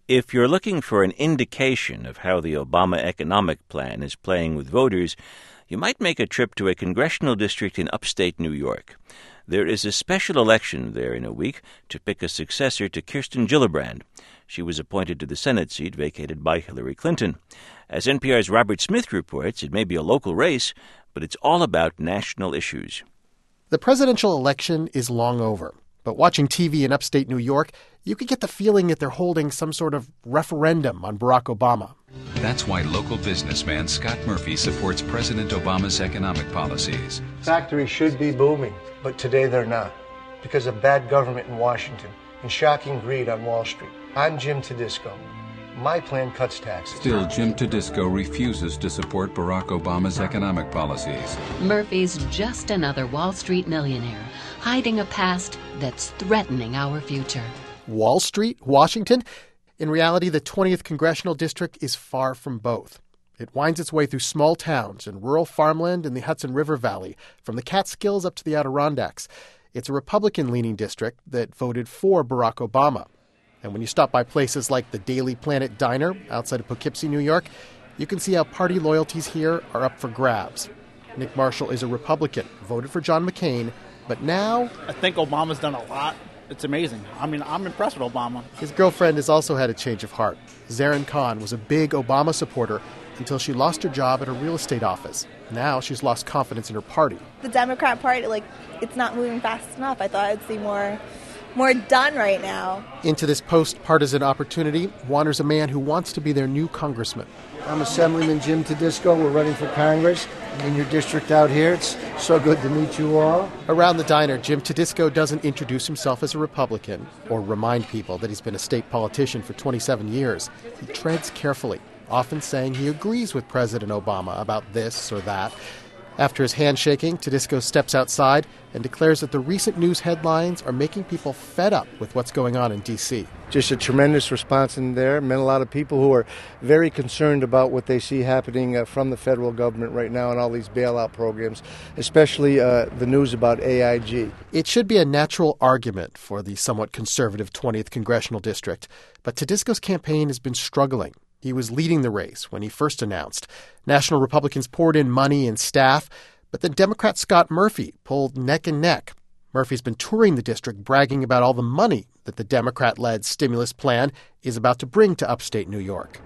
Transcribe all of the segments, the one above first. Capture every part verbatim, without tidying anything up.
If you're looking for an indication of how the Obama economic plan is playing with voters, you might make a trip to a congressional district in upstate New York. There is a special election there in a week to pick a successor to Kirsten Gillibrand. She was appointed to the Senate seat vacated by Hillary Clinton. As N P R's Robert Smith reports, it may be a local race, but it's all about national issues. The presidential election is long over, but watching T V in upstate New York, you could get the feeling that they're holding some sort of referendum on Barack Obama. That's why local businessman Scott Murphy supports President Obama's economic policies. Factories should be booming, but today they're not because of bad government in Washington and shocking greed on Wall Street. I'm Jim Tedisco. My plan cuts taxes. Still, Jim Tedisco refuses to support Barack Obama's economic policies. Murphy's just another Wall Street millionaire, hiding a past that's threatening our future. Wall Street, Washington? In reality, the twentieth Congressional District is far from both. It winds its way through small towns and rural farmland in the Hudson River Valley, from the Catskills up to the Adirondacks. It's a Republican-leaning district that voted for Barack Obama. And when you stop by places like the Daily Planet Diner outside of Poughkeepsie, New York, you can see how party loyalties here are up for grabs. Nick Marshall is a Republican, voted for John McCain, but now... I think Obama's done a lot. It's amazing. I mean, I'm impressed with Obama. His girlfriend has also had a change of heart. Zarin Khan was a big Obama supporter until she lost her job at a real estate office. Now she's lost confidence in her party. The Democrat Party, like, it's not moving fast enough. I thought I'd see more... more done right now. Into this post-partisan opportunity wanders a man who wants to be their new congressman. I'm Assemblyman Jim Tedisco. We're running for Congress in your district out here. It's so good to meet you all. Around the diner, Jim Tedisco doesn't introduce himself as a Republican or remind people that he's been a state politician for twenty-seven years. He treads carefully, often saying he agrees with President Obama about this or that. After his handshaking, Tedisco steps outside and declares that the recent news headlines are making people fed up with what's going on in D C. Just a tremendous response in there. Met a lot of people who are very concerned about what they see happening uh, from the federal government right now and all these bailout programs, especially uh, the news about A I G. It should be a natural argument for the somewhat conservative twentieth Congressional District, but Tedisco's campaign has been struggling. He was leading the race when he first announced. National Republicans poured in money and staff, but then Democrat Scott Murphy pulled neck and neck. Murphy's been touring the district bragging about all the money that the Democrat-led stimulus plan is about to bring to upstate New York.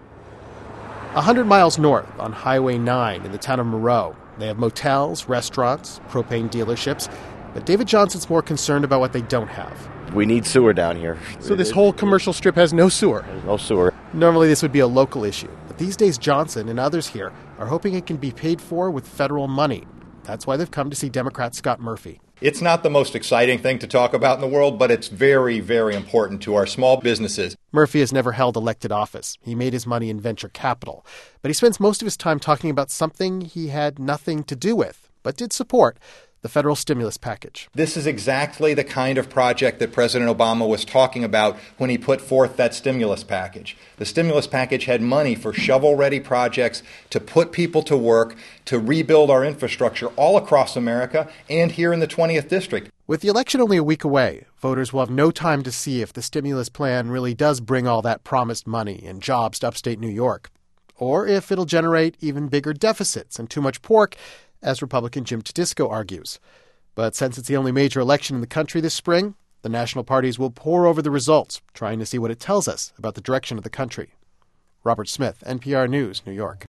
A hundred miles north on Highway nine in the town of Moreau, they have motels, restaurants, propane dealerships, but David Johnson's more concerned about what they don't have. We need sewer down here. So this whole commercial strip has no sewer? No sewer. Normally this would be a local issue, but these days Johnson and others here are hoping it can be paid for with federal money. That's why they've come to see Democrat Scott Murphy. It's not the most exciting thing to talk about in the world, but it's very, very important to our small businesses. Murphy has never held elected office. He made his money in venture capital. But he spends most of his time talking about something he had nothing to do with, but did support: the federal stimulus package. This is exactly the kind of project that President Obama was talking about when he put forth that stimulus package. The stimulus package had money for shovel-ready projects to put people to work, to rebuild our infrastructure all across America and here in the twentieth District. With the election only a week away, voters will have no time to see if the stimulus plan really does bring all that promised money and jobs to upstate New York, or if it'll generate even bigger deficits and too much pork, as Republican Jim Tedisco argues. But since it's the only major election in the country this spring, the national parties will pore over the results, trying to see what it tells us about the direction of the country. Robert Smith, N P R News, New York.